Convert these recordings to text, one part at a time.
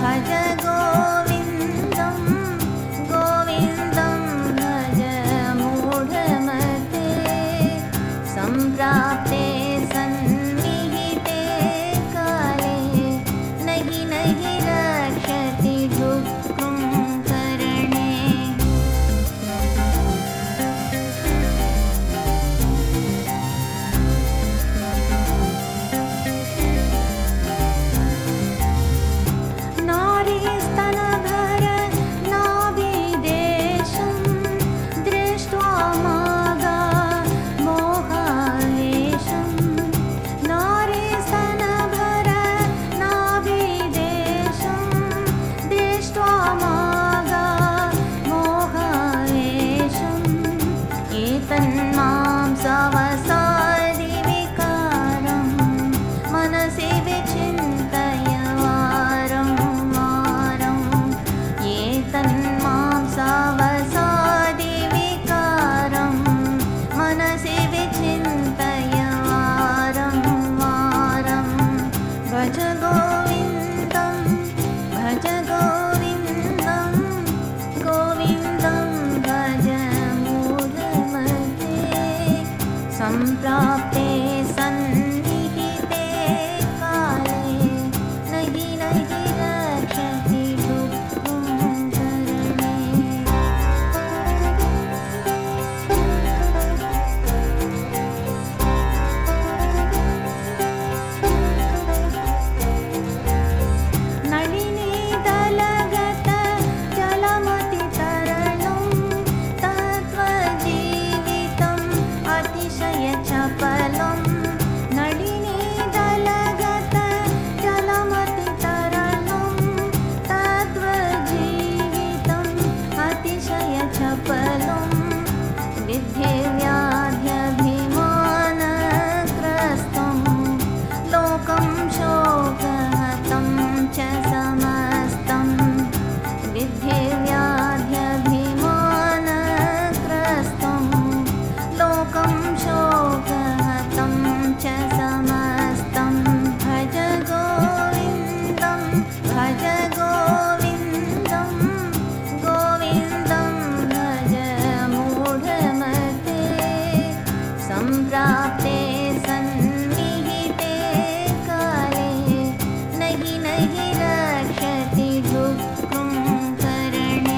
भज गोविन्दं गोविन्दं भज मूढमते सम्प्राप्ते सन्निहिते काले नहि नहि रक्षति दुःखं करणे नारीस्तनभर नाभिदेशं दृष्ट्वा मागा मोहालेशं नारीस्तनभर नाभिदेशं दृष्ट्वा मागा मोहालेशम् एतन्मां सवसादिविकारं मनसि विचिन्तय वारं वारम् एतन्मां सवसादिविकारं मनसि विचिन्तय वारं वारम् भज गोविन्दं गोविन्दं भज मूढमते सम्प्राप्ते सन्निहिते काले नहि नहि रक्षति दुःखं करणे नलिनी दलगत जलमतितरणं तत्त्वजीवितम् अतिशयचपलं नलिनी दलगत जलमतितरणं तत्त्वजीवितम् अतिशयचपलं विद्येव्याध्यभिमानग्रस्तं लोकं शोकहतं च समस्तं विद्येव्याध्यभिमानग्रस्तं लोकं शोकहतं च समस्तं भज गोविन्दं गोविन्दं भज मूढमते सम्प्राप्ते सन्निहिते काले नहि नहि रक्षति दुःखं करणे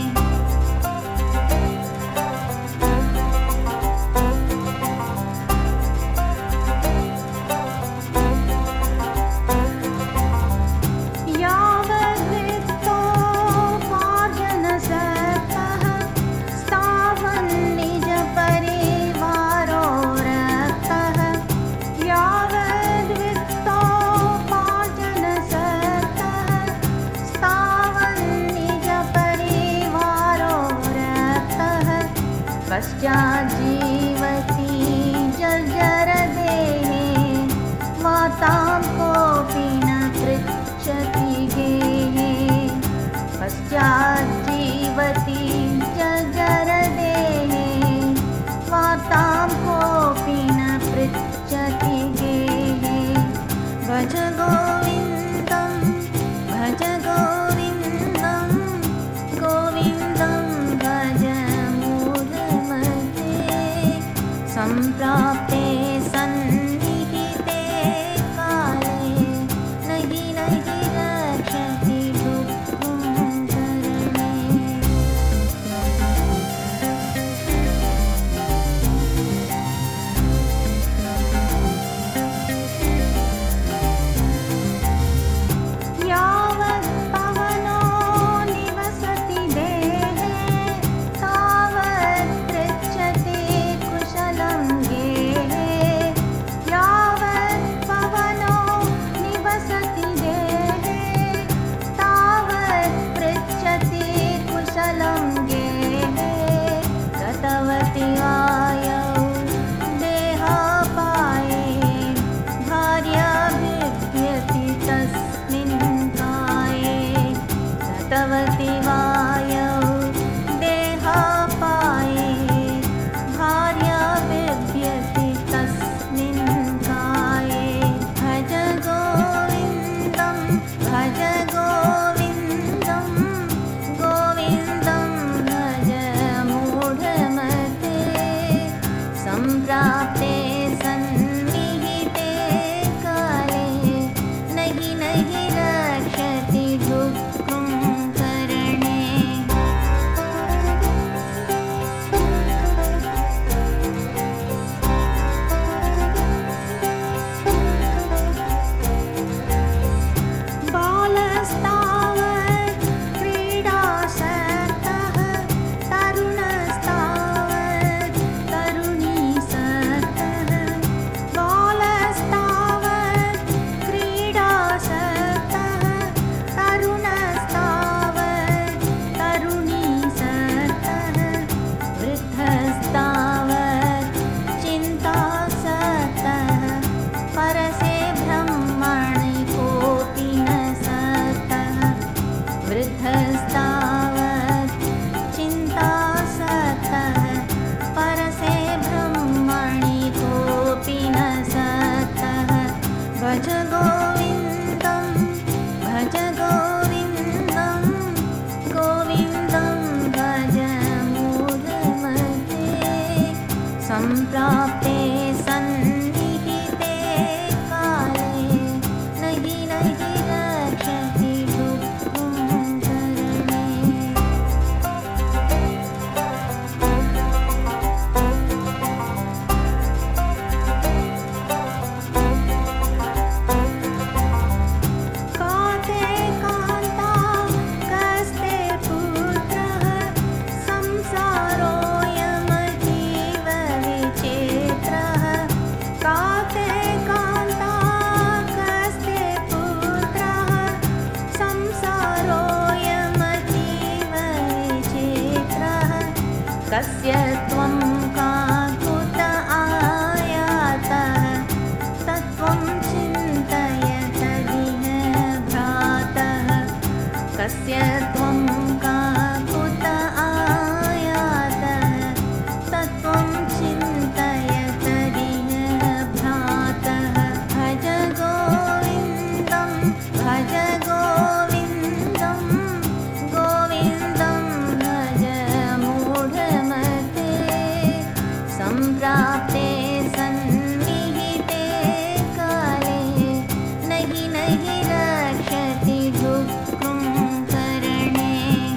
यावद्वित्तोपार्जनसक्तः स्थावन्निजपरिवारो रक्तः यावद्वित्तोपार्जनसक्तः स्थावन्निजपरिवारो रक्तः पश्चाज्जीवति जर्जरदेहे मातां कोऽपि न पृच्छति गेहे पश्चाज्जीवति जर्जरदेहे मातां कोऽपि न पृच्छति गेहे भज गोविन्दं गोविन्दं भज मूढमते सम्प्राप्ते सन्निहिते काले नहि नहि रक्षति दुःखं करणे यावत् पवनो निवसति देहे तावत् पृच्छति कुशलं गेहे यावत् पवनो निवसति देहे तावत् पृच्छति कुशलं गेहे गतवति वायौ देहापाये भार्या बिभ्यति तस्मिन् काये गतवति वायौ देहापाये भार्या बिभ्यति तस्मिन् काये भज गोविन्दं भज गोविन्दं वृद्धस्तावत् चिन्तासक्तः परसे ब्रह्मणि कोऽपि न सक्तः भज गोविन्दं गोविन्दं भज मूढमते सम्प्राप्ते सन्निहिते काले नहि रक्षति दुःखं करणे काते कान्ता कस्ते पुत्रः संसारोऽयमतीव विचित्रः काते कान्ता कस्ते पुत्रः संसारोऽयमतीव विचित्रः कस्य त्वं काकुत आयातः तत्त्वं चिन्तय तदिह भ्रातः कस्य त्वं काकुत आयातः तत्त्वं चिन्तय तदिह भ्रातः भज गोविन्दं भज मूढमते सम्प्राप्ते सन्निहिते काले नहि रक्षति दुःखं करणे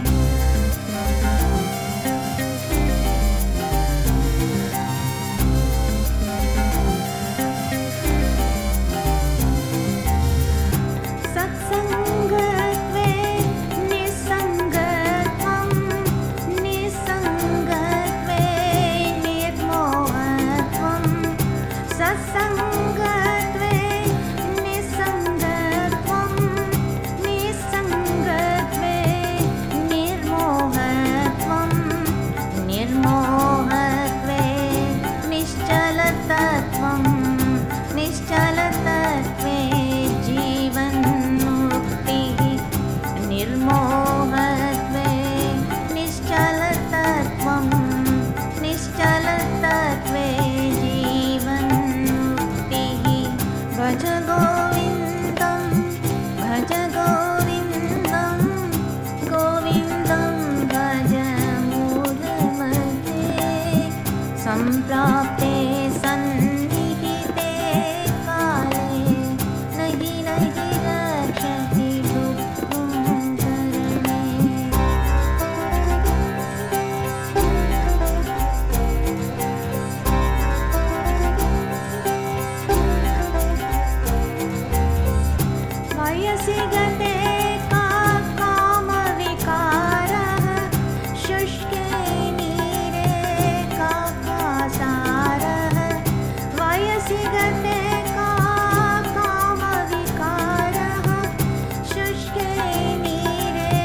सत्सङ्गत्वे निस्सङ्गत्वं निस्सङ्गत्वे निर्मोहत्वं सत्सङ्गत्वे निस्सङ्गत्वं निस्सङ्गत्वे निर्मोहत्वं निर्मोहत्वे निश्चलतत्त्वं निश्चलतत्त्वे जीवन्मुक्तिः निर्मोहत्वे निश्चलतत्त्वं निश्चलतत्त्वे जीवन्मुक्तिः भज गोविन्दं भज मूढमते सम्प्राप्ते सन्निहिते काले नहि रक्षति दुःखं करणे वयसि गते कामविकारः शुष्के नीरे काकासारः वयसि गते कामविकारः शुष्के नीरे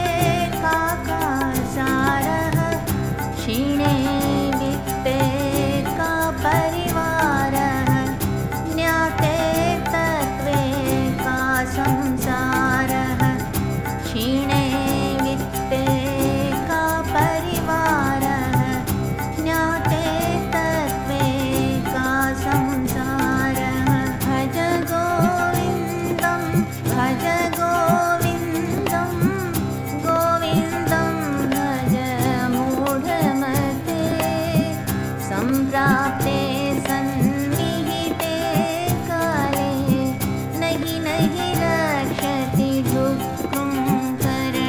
काकासारः क्षीणे वित्ते का परिवारः ज्ञाते तत्त्वे का संसारः क्षीणे वित्ते का परिवारः ज्ञाते तत्त्वे का संसारः भज गोविन्दं भज मूढमते सम्प्राप्ते सन्निहिते काले नहि रक्षति दुःखं करणे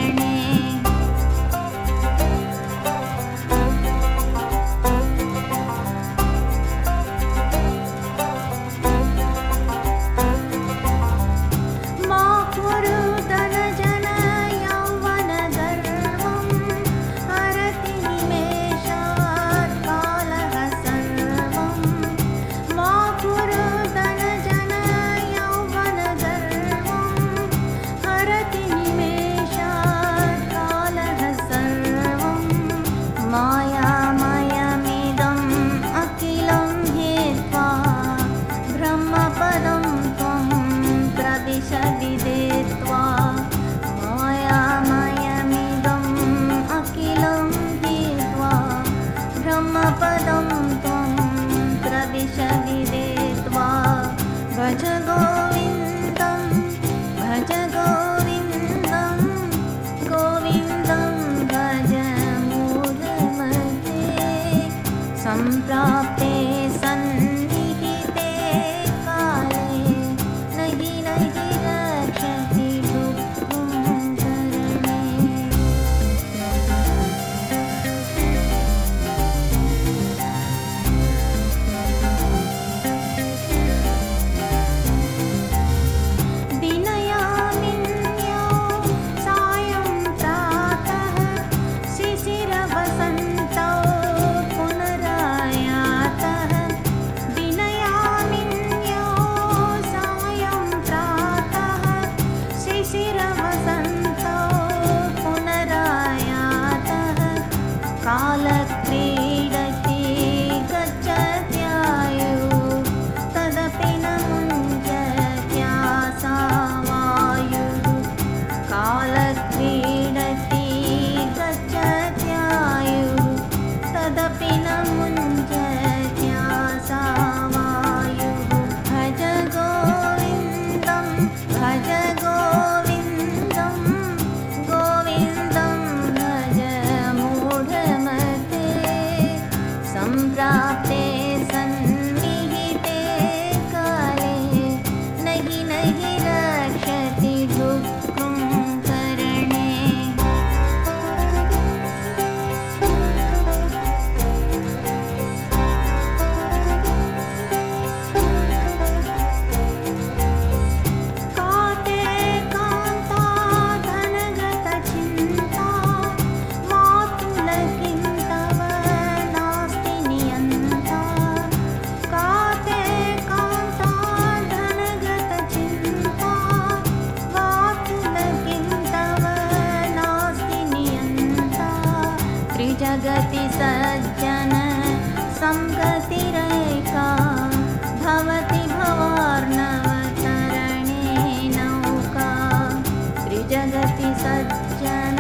सम्प्राप्ते सन्निहिते काले नहि नहि रक्षति दुःखं करणे। विनयामिन्यो सायं प्रातः शिशिरवसन्तौ पुनरायातः। विनयामिन्यो सायं प्रातः शिशिरवसन्तौ पुनरायातः। कालक्रीडति गच्छत्यायुः तदपि न मुञ्चत्यासा वायुः। कालक्रीडति गच्छत्यायुः तदपि न मुञ्चत्यासा वायुः। भज गोविन्दं भज गोविन्दं गोविन्दं भज मूढमते। सम्प्राप्ते सन्निहिते काले नहि नहि रक्षति दुःखं करणे। काते कान्ता धनगतचिन्ता मातुलकिं तव नास्ति नियन्ता। काते कान्ता धनगतचिन्ता मातुलकिं तव नास्ति नियन्ता। त्रिजगति सज्जन संगतिरेका भवति भवार्णवतरणे नौका। त्रिजगति सज्जन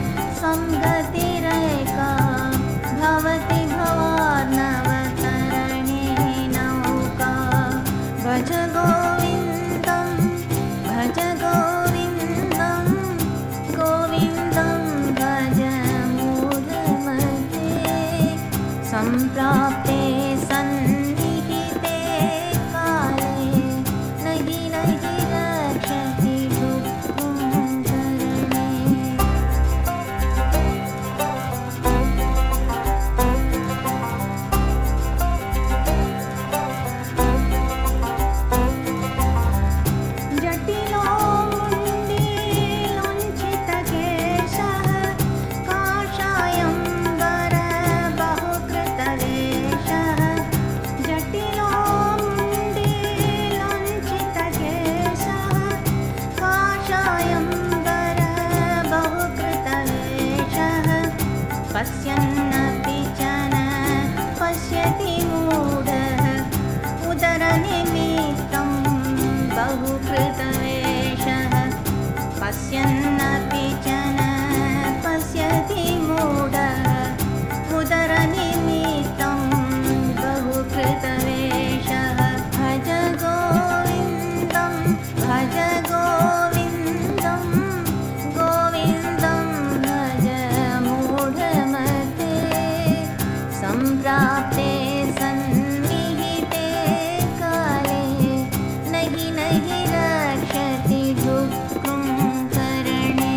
संगतिरेका भवति भवार्णवतरणे नौका। भज गोविन्दं भज गोविन्दं गोविन्दं भज मूढमते। सम्प्राप्ते सन्निहिते काले नहि नहि रक्षति दुःखं करणे। जटिलो मुण्डीलोञ्छितकेशः काषायम्बर बहुकृतवेषः। जटिलो मुण्डीलोञ्छितकेशः काषायम्बर बहुकृतवेषः। पश्यन्नपि च न पश्यति मूढः उदरनिमित्तं बहुकृतवेषः। पश्यन्नपि च न पश्यति मूढः उदरनिमित्तं बहुकृतवेषः। भज गोविन्दं भज गोविन्दं गोविन्दं भज मूढमते। सम्प्राप्ते सन्निहिते काले नहि नहि रक्षति दुःखं करणे।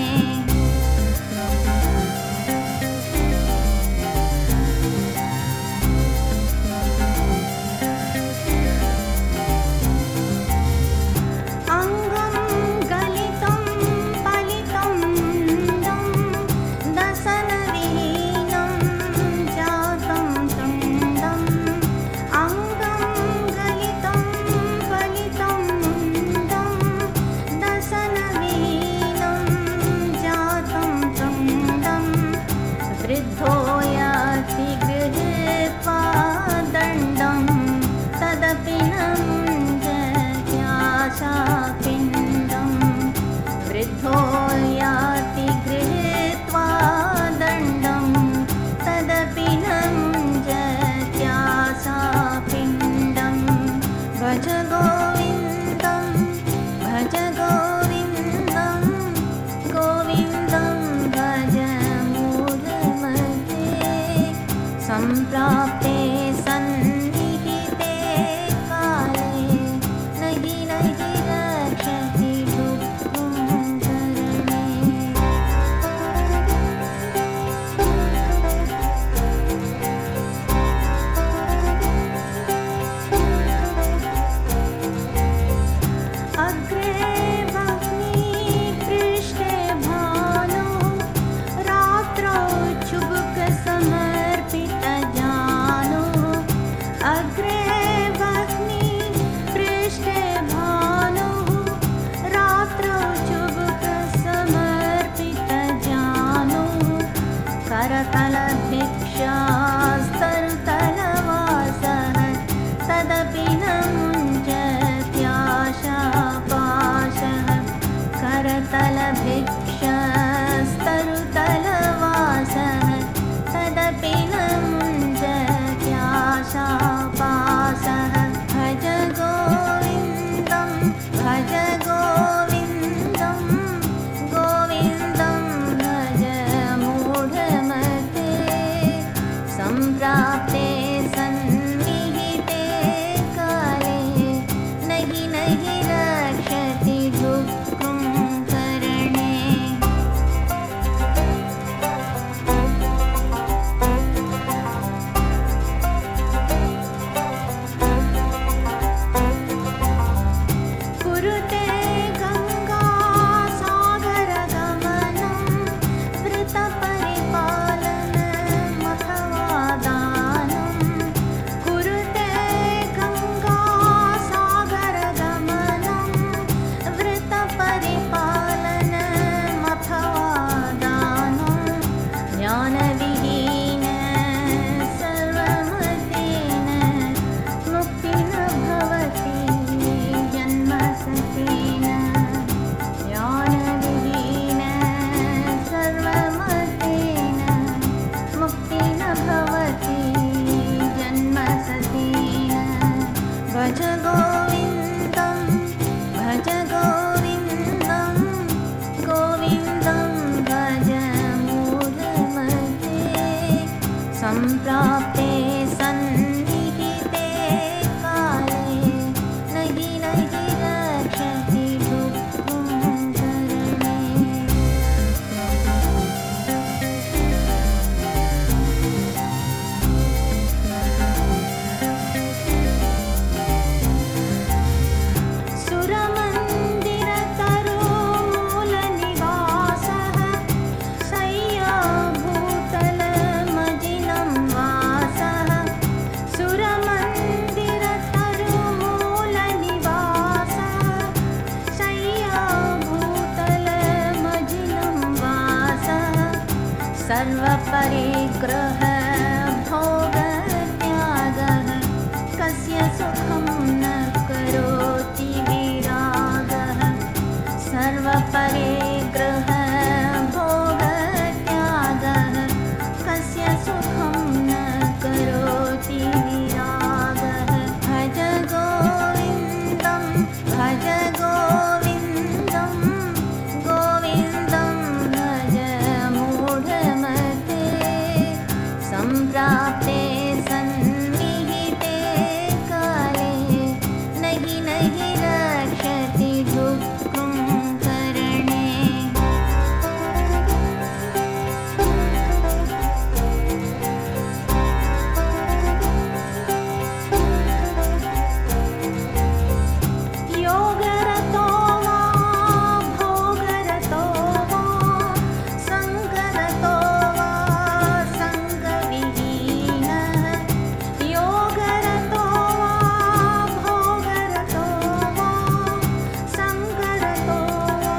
अङ्गं गलितं पलितं मुण्डं दशनविहीनं जातं तुण्डम्। अङ्गं गलितं पलितं मुण्डं दशनविहीनं जातं तुण्डम्। वृद्धो याति गृहीत्वा दण्डं तदपि न मुञ्चत्याशा पिण्डम्। वृद्धो याति गृहीत्वा दण्डं तदपि न मुञ्चत्याशा पिण्डम्। भज गोविन्दं भज गोविन्दं गोविन्दं भज मूढमते। सम्प्राप्ते करतलभिक्षास्तरुतलवासः तदपि न मुञ्चत्याशापाशः करतलभिक्षास्तरुतलवासः तदपि न मुञ्चत्याशापाशः भज गोविन्दं भज गोविन्दं गोविन्दं भज मूढमते सम्प्राप्ते सन्निहिते काले नहि नहि रक्षति दुःखं करणे कुरुते गङ्गासागरगमनं वृतपरिपालनमथवा दानं कुरुते गङ्गासागरगमनं वृतपरिपालनमथवा दानं ज्ञानविहीन सर्वमतेन मुक्ति न भवति जन्मसतेन ज्ञानविहीन सर्वमतेन मुक्ति न भवति जन्मसतेन भज गोविन्दं भज गोविन्दं गोविन्दं भज मूढमते सम्प्राप्ते सन्निहिते काले नहि नहि रक्षति दुःखं करणे सुरमन्दिरतरुमूलनिवासः शय्याभूतलमजिनं वासः सुरमन्दिरतरुमूलनिवासः शय्याभूतलमजिनं वासः सर्वपरिग्रह भोगत्यागः कस्य सुखं न करोति विरागः सर्वपरिग्रह भोगत्यागः कस्य सुखं न करोति विरागः भज गोविन्दं भज गोविन्दं गोविन्दं भज मूढमते सम्प्राप्ते सन्निहिते काले नहि नहि रक्षति दुःखं करणे योगरतो वा भोगरतो वा सङ्गरतो वा सङ्गविहीनः योगरतो वा भोगरतो वा सङ्गरतो वा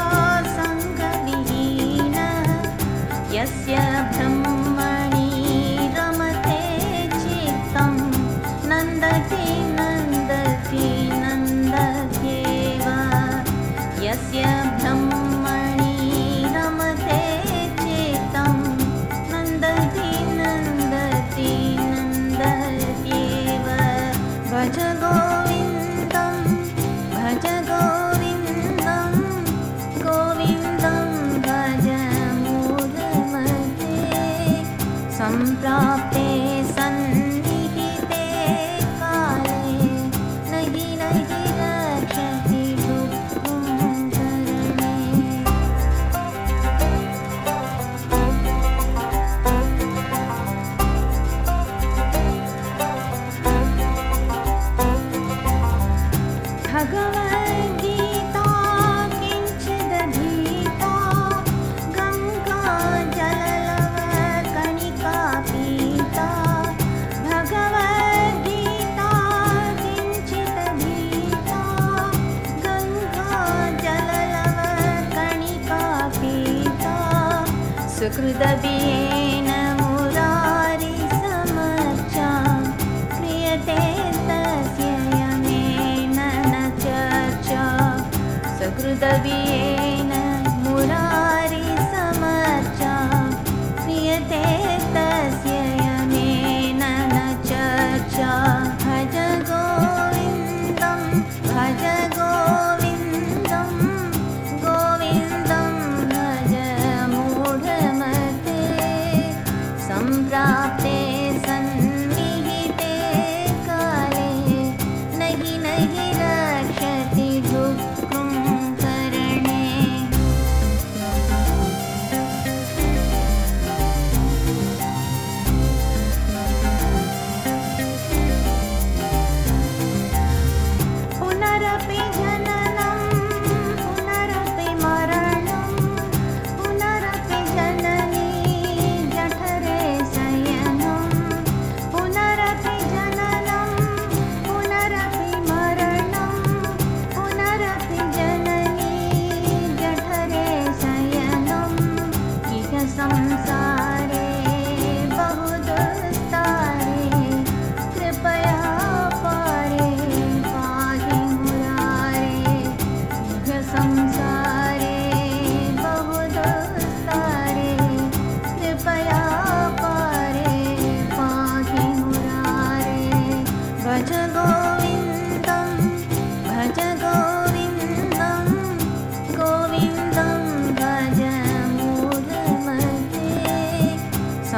सङ्गविहीनः यस्य ब्रह्मणि रमते चित्तं नन्दति नन्दति नन्दत्येव यस्य ब्रह्मणि रमते चित्तं नन्दति नन्दति नन्दत्येव भज गोविन्दं भज गोविन्दं गोविन्दं भज मूढमते सम्प्राप्ते सन्निहिते काले नहि नहि रक्षति दुःखं करणे भगवद्गीता किञ्चिदधीता गङ्गाजललवकणिका पीता भगवद्गीता किञ्चिदधीता गङ्गाजललवकणिका पीता सुकृतबियेन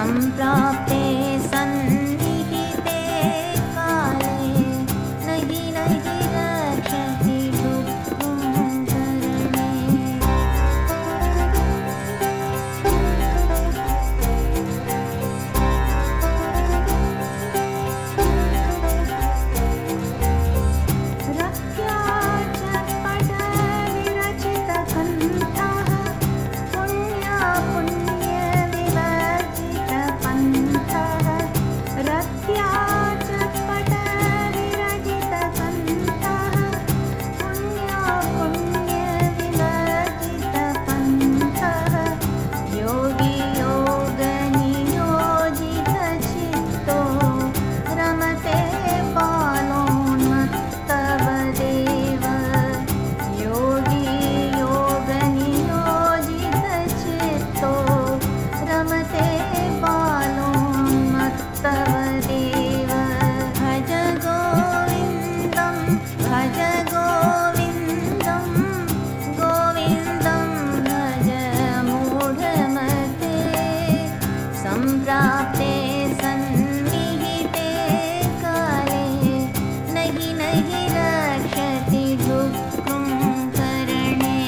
सम्प्राप्ते सन्निहिते काले नहि नहि रक्षति दुःखं करणे। रक्त्या चट्पटविरचितकण्ठः पुण्या पुण्यविवर्जितपन्थः। रक्त्या चट्पटविरचितकण्ठः पुण्या पुण्यविवर्जितपन्थः। योगी योगनियोजितचित्तो रमते बालोन्मत्तवदेव। योगी योगनियोजितचित्तो रमते बालोन्मत्तवदेव। भज गोविन्दं भज गोविन्दं गोविन्दं भज मूढमते। सम्प्राप्ते सन्निहिते काले नहि नहि रक्षति दुःखं करणे।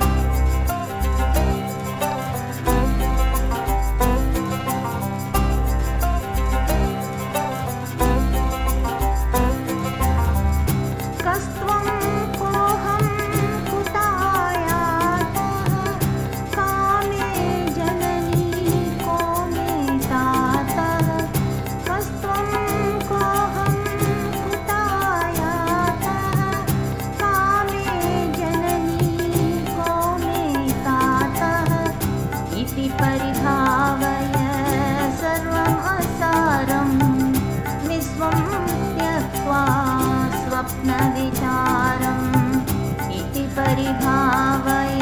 कस्त्वं कोऽहं कुतायातः कामे जननी को मे तातः। कस्त्वं कोऽहं कुतायातः कामे जननी को मे तातः। इति परिभावय सर्वम् असारं विश्वं त्यक्त्वा स्वप्नविचारम्। इति परिभावय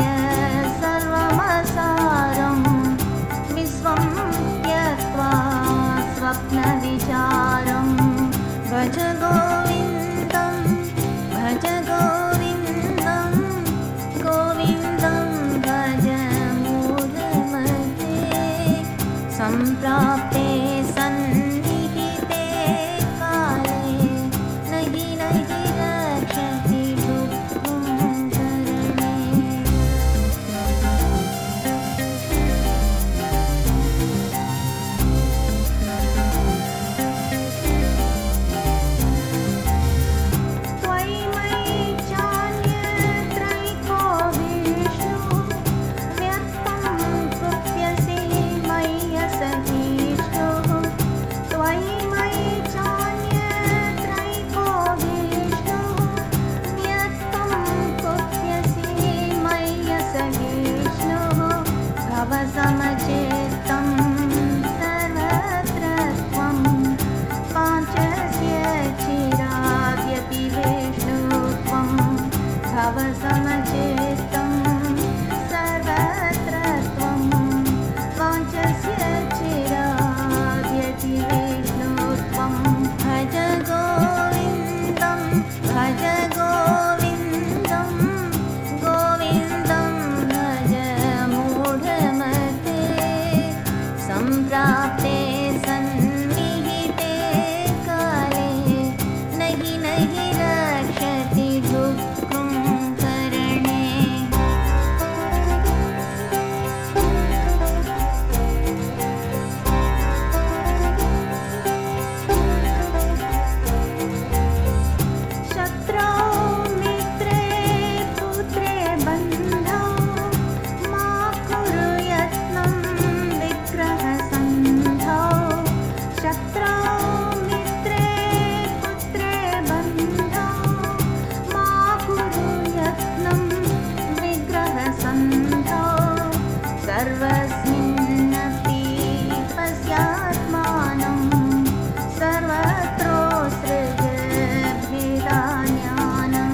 सर्वमसारं विश्वं त्यक्त्वा स्वप्नविचारम्। भज गोविन्दं भज गोविन्दं गोविन्दं भज मूढमते। सम्प्राप्ते सन्निहिते काले नहि नहि रक्षति दुःखं करणे। त्वयि मयि चान्यत्रैको विष्णुः व्यक्तं कुप्यसि मय्यसहिष्णुः। त्वयि मयि चान्यत्रैको विष्णुः व्यक्तं कुप्यसि मय्यसहिष्णुः। भवसमचेत्तं सर्वत्र त्वं पाञ्चस्य चिराद्यतिवेष्णुत्वं। भवसमचेत्तं सर्वत्र त्वं पाञ्चस्य चिराद्यतिवेष्णुत्वं। भज गोविन्दं भज गोविन्दं गोविन्दं भज मूढमते। सम्प्राप्ते सन्निहिते काले नहि नहि रक्षति दुःखं करणे। शत्रौ मित्रे पुत्रे बन्धौ मा कुरु यत्नं विग्रहसन्धौ। शत्रौ मित्रे पुत्रे बन्धौ मा कुरु यत्नं विग्रहसन्धौ। सर्वस्मिन्नपि पश्यात्मानं सर्वत्रोत्सृज भेदाज्ञानं।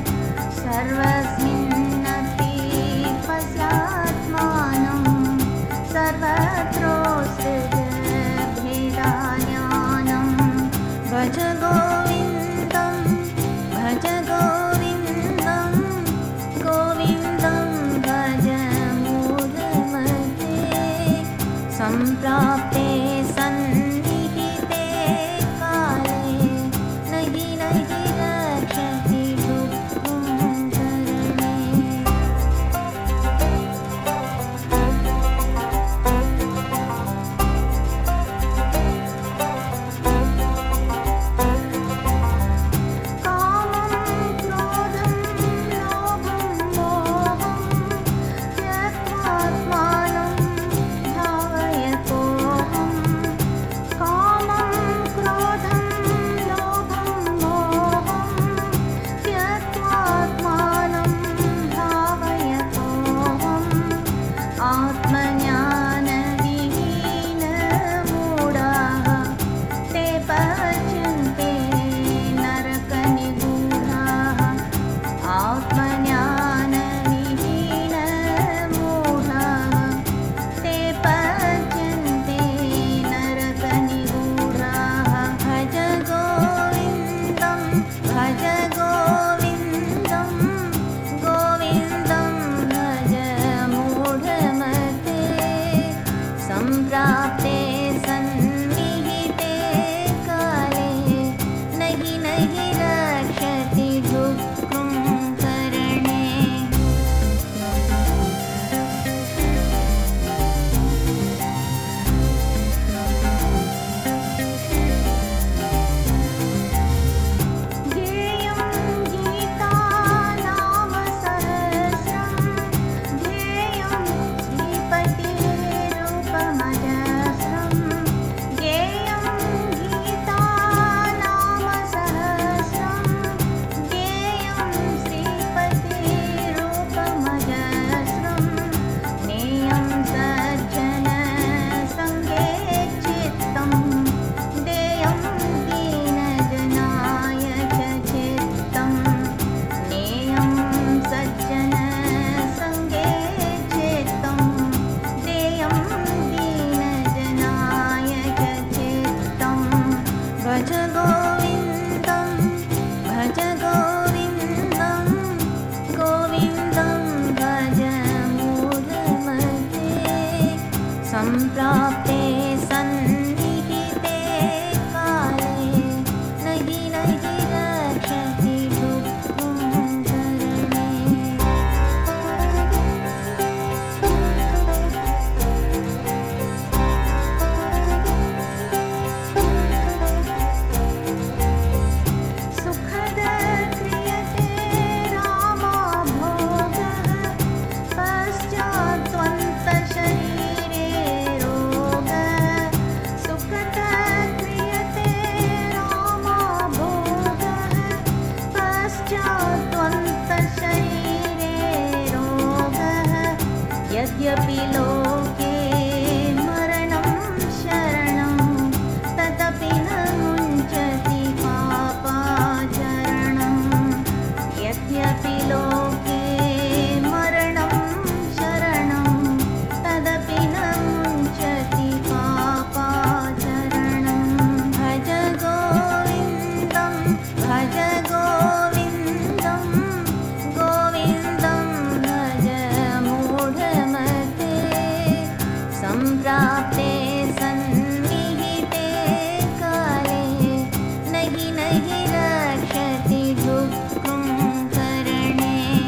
सर्वस्मिन्नपि पश्यात्मानं सर्वत्रोत्सृज भेदाज्ञानं। भज गोविन्दं भज गोविन्दं गोविन्दं भज मूढमते। सम्प्राप्ते सम्प्राप्ते सन्निहिते काले नहि नहि रक्षति दुःखं करणे भज गोविन्दं गोविन्दं भज मूढमते सम्प्राप्ते सन्निहिते काले नहि नहि रक्षति दुःखं करणे यद्यपि लोके मरणं शरणं तदपि न मुञ्चति पापाचरणं यद्यपि लोके मरणं शरणं तदपि न मुञ्चति पापाचरणं भज गोविन्दं गोविन्दं भज मूढमते सम्प्राप्ते सन्निहिते काले नहि नहि रक्षति दुःखं करणे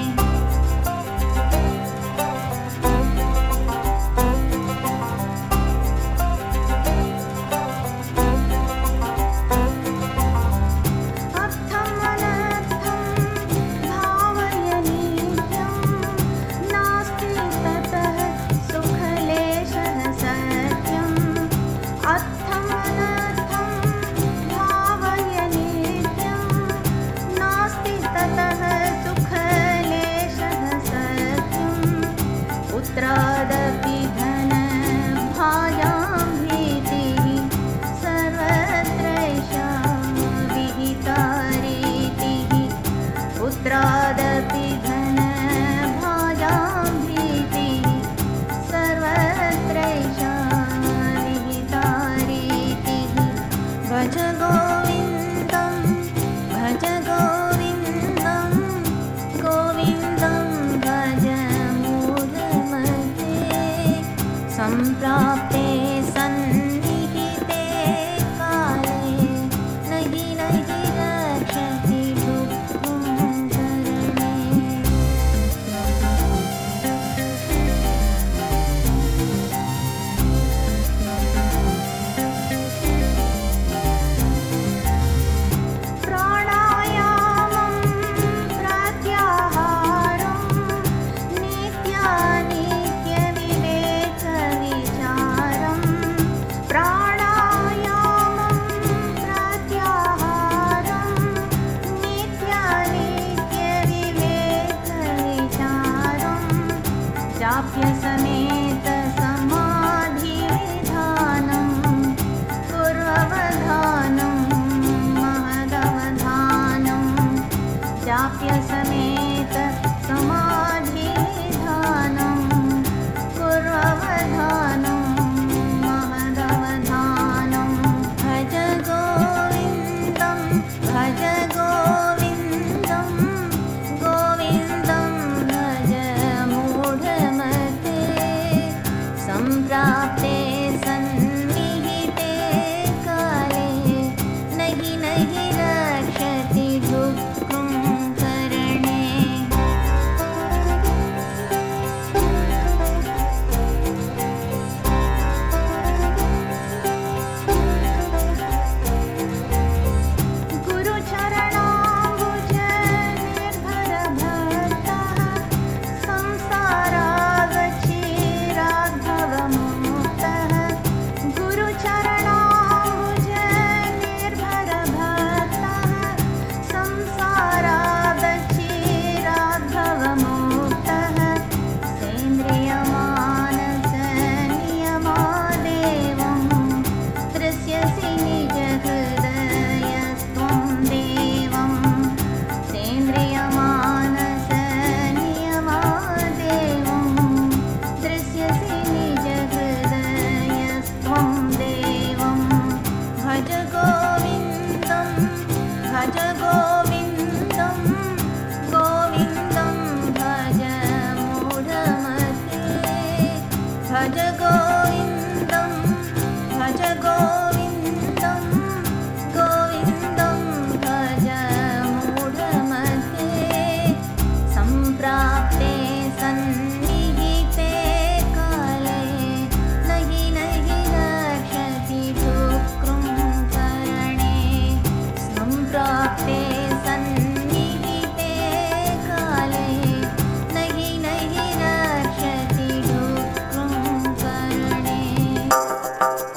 अर्थमनर्थं भावय नित्यं नास्ति ततः सुखलेशः सत्यम् अर्थमनर्थं भावय नित्यं नास्ति ततः सुखलेशः सत्यम् पुत्रादपि धनभाजां भीतिः सर्वत्रैषा विहिता रीतिः पुत्रादपि धनभाजां भीतिः सर्वत्रैषा विहिता रीतिः भज गोविन्दं गोविन्दं भज मूढमते सम्प्राप्ते सन्निहिते काले नहि नहि रक्षति दुःखं करणे प्राणायामं प्रत्याहारं नित्यानित्यविवेकविचारं प्राणायामं प्रत्याहारं नित्यानित्यविवेकविचारं जाप्यसमेत समाधिविधानं कुर्ववधानं महदवधानं जाप्यसमेत समाधिविधानं कुर्ववधानं महदवधानं भज गोविन्दं गोविन्दं भज मूढमते सम्प्राप्ते सन् भज गोविन्दं गोविन्दं भज मूढमते भज गोविन्दं भज गोविन्दं गोविन्दं भज मूढमते सम्प्राप्ते सन्निहिते काले नहि नहि रक्षति डुक्रुङ्करणे सम्प्राप्ते सन्निहिते काले नहि नहि रक्षति डुक्रुङ्करणे